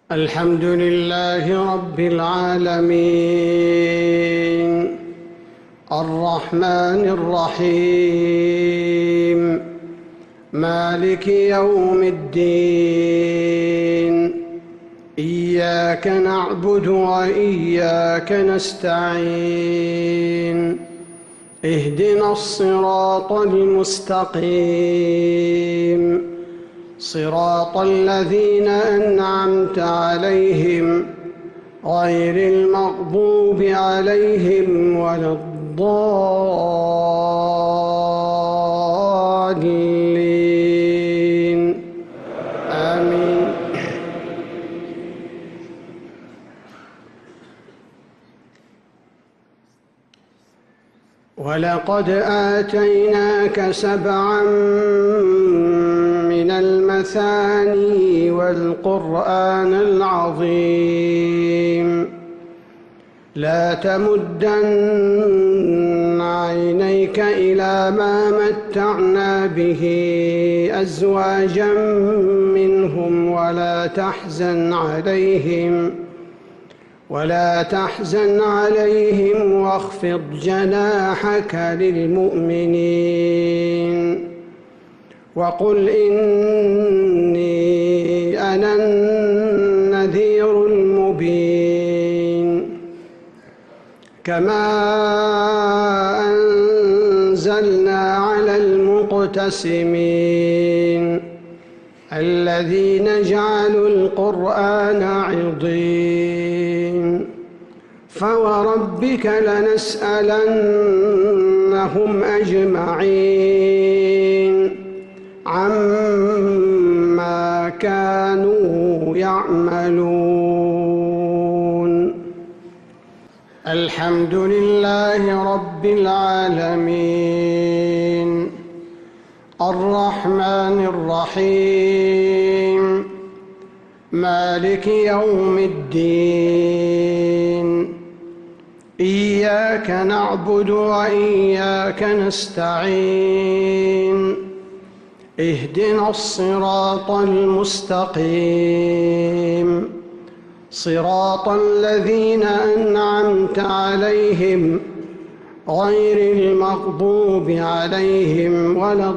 الحمد لله رب العالمين الرحمن الرحيم مالك يوم الدين إياك نعبد وإياك نستعين اهدنا الصراط المستقيم صراط الذين أنعمت عليهم غير المغضوب عليهم ولا الضالين آمين. ولقد آتيناك سبعا من المثاني والقرآن العظيم لا تمدن عينيك إلى ما متعنا به أزواجا منهم ولا تحزن عليهم واخفض جناحك للمؤمنين وقل إني أنا النذير المبين كما أنزلنا على المقتسمين الذين جعلوا القرآن عضين فوربك لنسألنهم أجمعين عما كانوا يعملون. الحمد لله رب العالمين الرحمن الرحيم مالك يوم الدين إياك نعبد وإياك نستعين اهدنا الصراط المستقيم صراط الذين أنعمت عليهم غير المغضوب عليهم ولا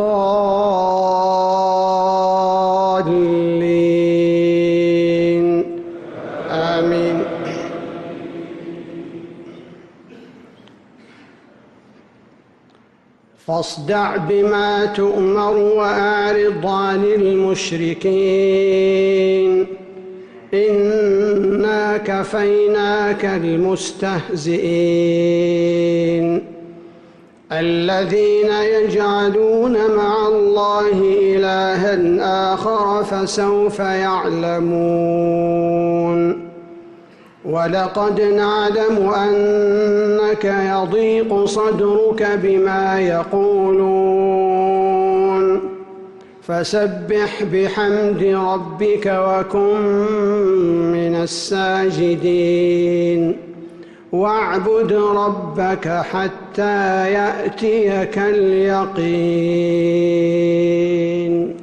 الضالين آمين. فاصدع بما تؤمر وأعرض عن المشركين إنا كفيناك المستهزئين الذين يجعلون مع الله إلها آخر فسوف يعلمون. ولقد نعلم أنك يضيق صدرك بما يقولون فسبح بحمد ربك وكن من الساجدين واعبد ربك حتى يأتيك اليقين.